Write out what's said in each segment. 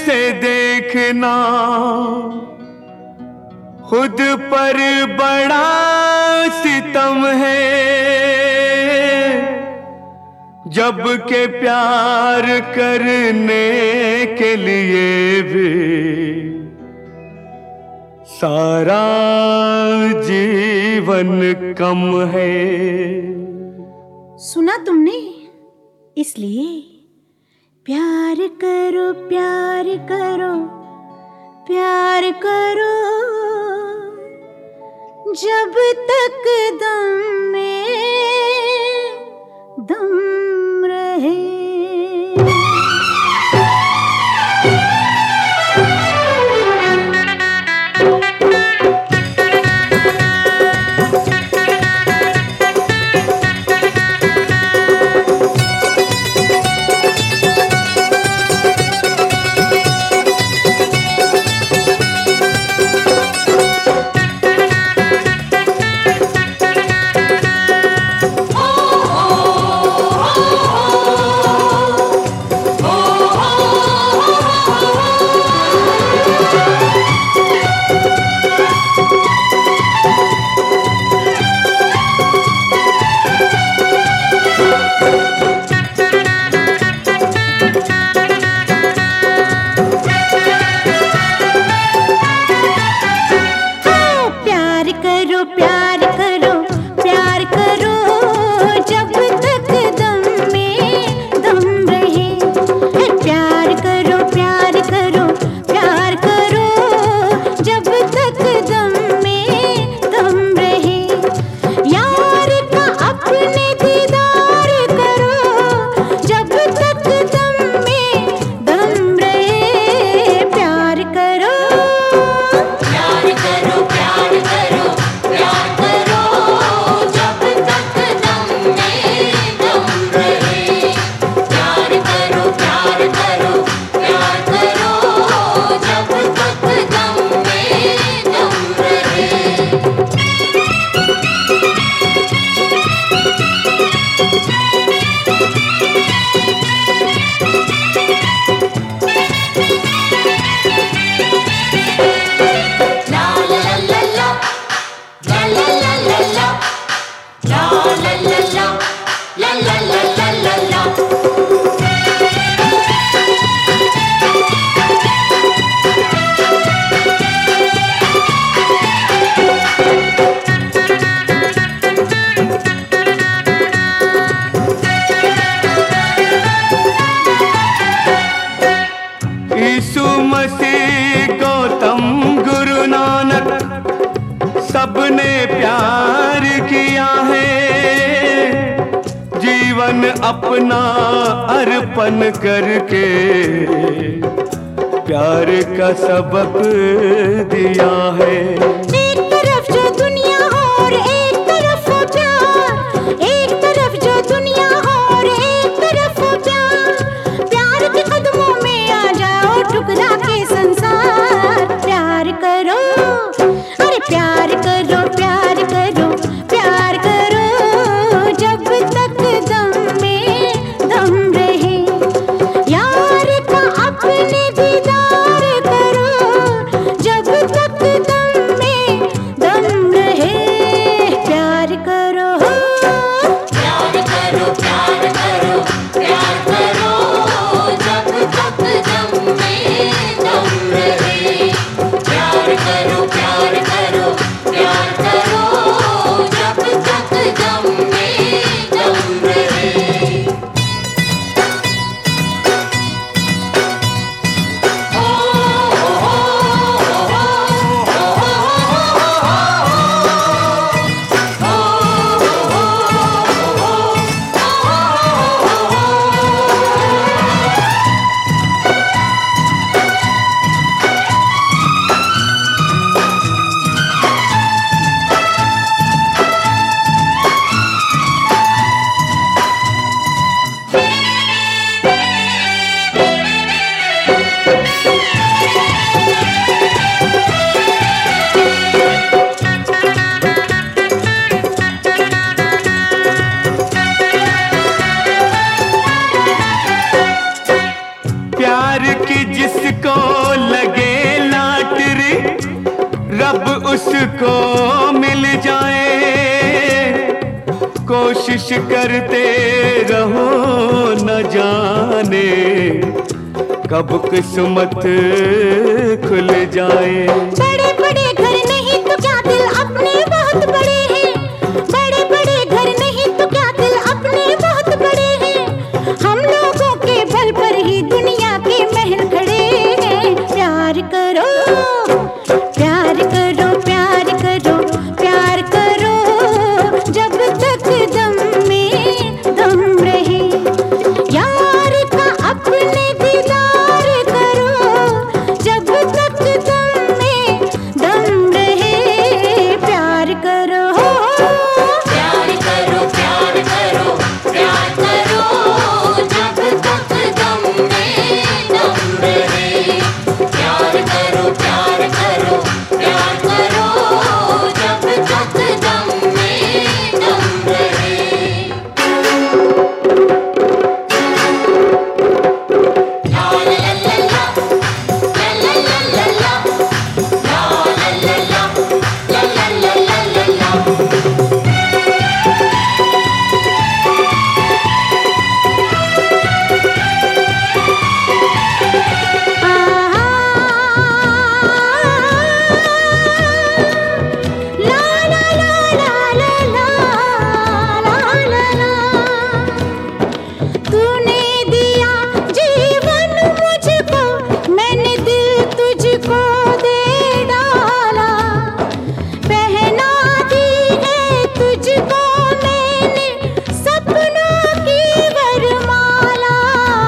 से देखना खुद पर बड़ा सितम है, जब के प्यार करने के लिए भी सारा जीवन कम है। सुना तुमने? इसलिए प्यार करो प्यार करो प्यार करो, जब तक दम में दम रहे। यीशु मसीह गौतम गुरु नानक सबने प्यार किया है, जीवन अपना अर्पण करके प्यार का सबक दिया है। एक तरफ जो दुनिया हो और एक तरफ प्यार, एक तरफ जो दुनिया हो और एक तरफ प्यार, प्यार के कदमों में आ जाओ ठुकरा के संसार। प्यार करो, अरे प्यार करो प्यार करो प्यार करो, जब तक दम में दम रहे। यार का अपने दीदार करो, जब तक दम में कोशिश करते रहो, न जाने कब किस्मत खुल जाए। बड़े बड़े घर नहीं तो क्या दिल अपने बहुत बड़े हैं, बड़े बड़े घर नहीं तो क्या दिल अपने बहुत बड़े हैं। हम लोगों के बल पर ही दुनिया के महल खड़े हैं। प्यार करो प्यार करो प्यार करो प्यार करो, जब तक दम में दम रहे। यार का अपने दीदार करो, जब तक दम में दम रहे। प्यार करो प्यार करो प्यार करो प्यार करो, जब तक दम में दम रहे। प्यार करो प्यार करो प्यार करो, जब तक दम में दम रहे। ला ला ला ला ला ला ला ला ला ला ला ला ला ला। तूने दिया जीवन मुझको, मैंने दिल तुझको दे डाला। पहना दी है तुझको मैंने सपनों की वरमाला।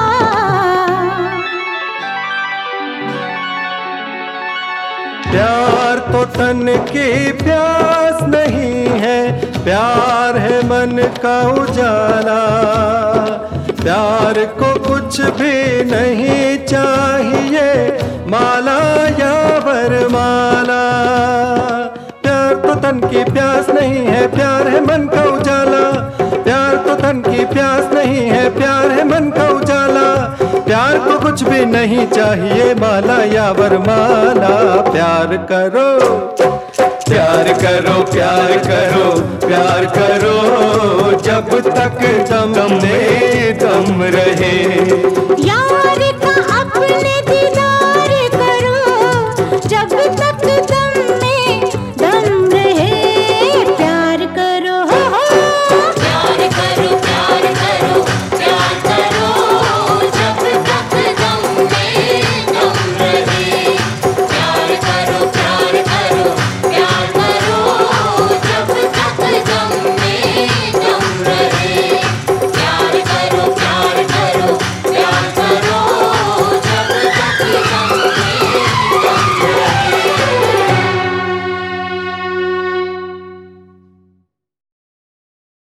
प्यार तो तन की प्यास नहीं है, प्यार है मन का उजाला। प्यार को कुछ भी नहीं चाहिए, माला या वरमाला। प्यार तो तन की प्यास नहीं है, प्यार है मन का उजाला। प्यार तो तन की प्यास नहीं है, प्यार है मन का उजाला। प्यार को कुछ भी नहीं चाहिए, माला या वरमाला। प्यार करो प्यार करो प्यार करो प्यार करो, जब तक दम